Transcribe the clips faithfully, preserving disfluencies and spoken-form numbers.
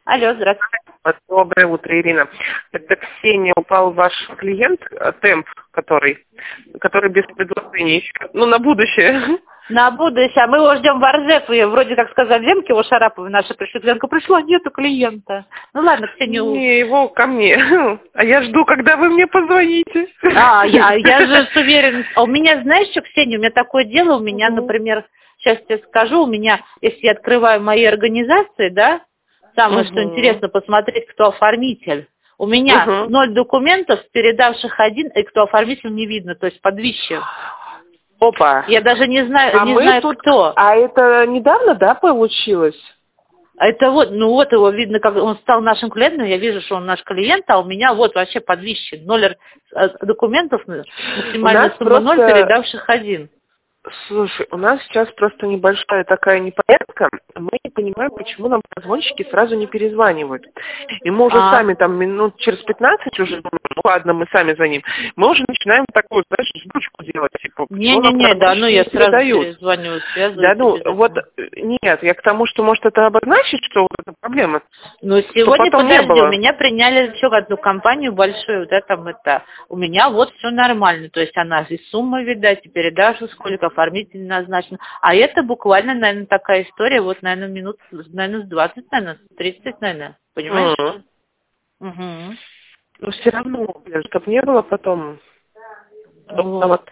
Алло, здравствуйте. Доброе утро, Ирина. Это Ксения, упал ваш клиент, э, темп, который, который без предложений еще. Ну, на будущее. На будущее. Мы его ждем в Оржев. И вроде как сказали, Ленке его Шараповой наша пришла. Ленка пришла, нету клиента. Ну ладно, Ксения. Не, его ко мне. А я жду, когда вы мне позвоните. А, я, я же с уверенностью. А у меня, знаешь что, Ксения, у меня такое дело, у меня, угу. например, сейчас тебе скажу, у меня, если я открываю мои организации, да, самое, угу. что интересно, посмотреть, кто оформитель. У меня угу. ноль документов, передавших один, и кто оформитель не видно, то есть подвисчик. Опа. Я даже не знаю, а не мы знаю тут... кто. А это недавно, да, получилось? А это вот, ну вот его видно, как он стал нашим клиентом, я вижу, что он наш клиент, а у меня вот вообще подвисчик. Ноль документов, максимальная сумма ноль, просто... передавших один. Слушай, у нас сейчас просто небольшая такая непорядка. Мы не понимаем, почему нам позвонщики сразу не перезванивают. И мы уже а. сами там минут через пятнадцать уже, ну ладно, мы сами за ним, мы уже начинаем такую, знаешь, ждучку делать. Типа, Не-не-не, да, ну я сразу перезваниваю, связываюсь. Да, ну вот, нет, я к тому, что может это обозначить, что вот эта проблема. Ну сегодня, подожди, у меня приняли еще одну компанию большую, вот это, это, у меня вот все нормально, то есть она и сумма, видать, и передача сколько, оформитель назначен. А это буквально, наверное, такая история, вот, наверное, минут, наверное, с двадцать, наверное, с тридцать, наверное, понимаешь? Mm-hmm. Угу. Но все равно, чтобы не было потом... Вот.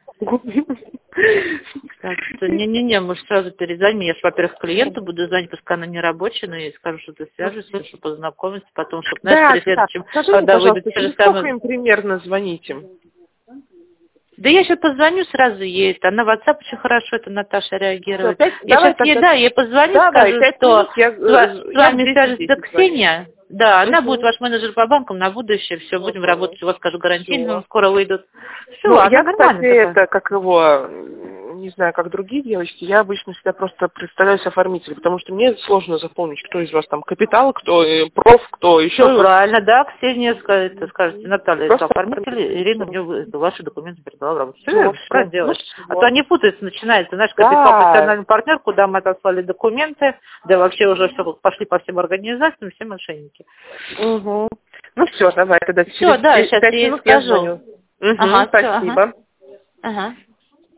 Так что, не-не-не, мы же сразу перезвоним. Я, во-первых, клиенту буду звонить, пускай она не рабочая, но я скажу, что ты свяжешься, чтобы познакомиться, потом, чтобы, знаешь, да, при следующем, да. когда выйдут через сколько им примерно звоните? Да я сейчас позвоню сразу ей, она в WhatsApp очень хорошо, это Наташа реагирует. Все, я сейчас ей, да, ей позвоню, давай, скажу, что я, с, с вами свяжется Ксения. Да, она будет ваш менеджер по банкам на будущее, все, будем работать, у вас, скажу, гарантийно, скоро выйдут. Все, ну, она я, нормально. кстати, это, как его, не знаю, как другие девочки, я обычно всегда просто представляюсь оформителем, потому что мне сложно запомнить, кто из вас там капитал, кто э, проф, кто еще. Все правильно, да, Ксения скажет, скажете, Наталья, это оформитель, Ирина мне ваши документы передала в работу. Все, правильно делаешь. А то они путаются, начинается, знаешь, капитал, да. Профессиональный партнер, куда мы отослали документы, да вообще уже все пошли по всем организациям, все мошенники. Угу. Ну все, давай тогда. Все, да, сейчас я ей скажу. Угу, ага, спасибо. Ага. Ага.